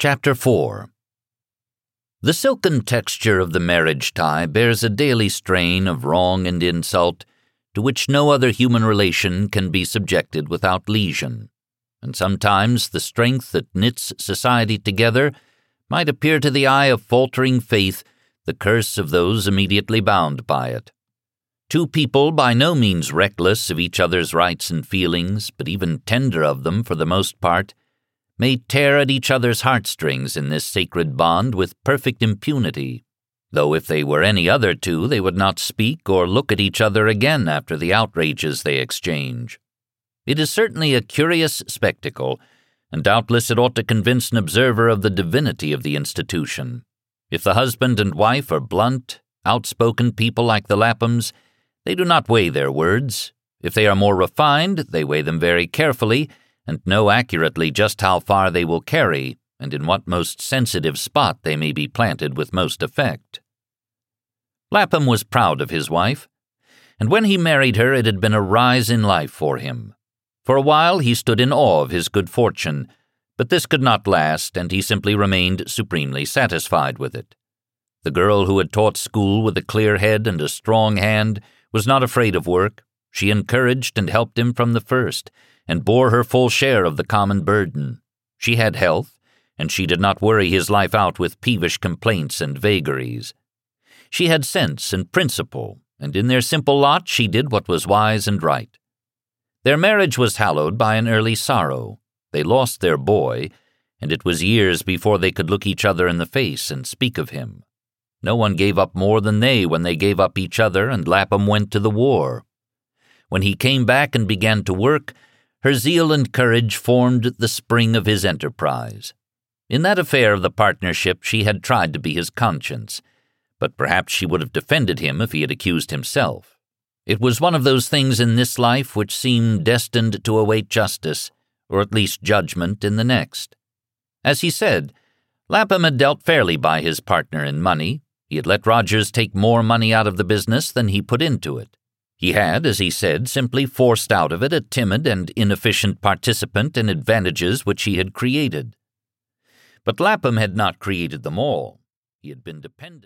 Chapter 4. The silken texture of the marriage tie bears a daily strain of wrong and insult to which no other human relation can be subjected without lesion, and sometimes the strength that knits society together might appear to the eye of faltering faith the curse of those immediately bound by it. Two people by no means reckless of each other's rights and feelings, but even tender of them for the most part, may tear at each other's heartstrings in this sacred bond with perfect impunity, though if they were any other two they would not speak or look at each other again after the outrages they exchange. It is certainly a curious spectacle, and doubtless it ought to convince an observer of the divinity of the institution. If the husband and wife are blunt, outspoken people like the Laphams, they do not weigh their words. If they are more refined, they weigh them very carefully, and know accurately just how far they will carry, and in what most sensitive spot they may be planted with most effect. Lapham was proud of his wife, and when he married her it had been a rise in life for him. For a while he stood in awe of his good fortune, but this could not last, and he simply remained supremely satisfied with it. The girl who had taught school with a clear head and a strong hand was not afraid of work. She encouraged and helped him from the first, and bore her full share of the common burden. She had health, and she did not worry his life out with peevish complaints and vagaries. She had sense and principle, and in their simple lot she did what was wise and right. Their marriage was hallowed by an early sorrow. They lost their boy, and it was years before they could look each other in the face and speak of him. No one gave up more than they when they gave up each other, and Lapham went to the war. When he came back and began to work, her zeal and courage formed the spring of his enterprise. In that affair of the partnership she had tried to be his conscience, but perhaps she would have defended him if he had accused himself. It was one of those things in this life which seem destined to await justice, or at least judgment, in the next. As he said, Lapham had dealt fairly by his partner in money. He had let Rogers take more money out of the business than he put into it. He had, as he said, simply forced out of it a timid and inefficient participant in advantages which he had created. But Lapham had not created them all. He had been dependent.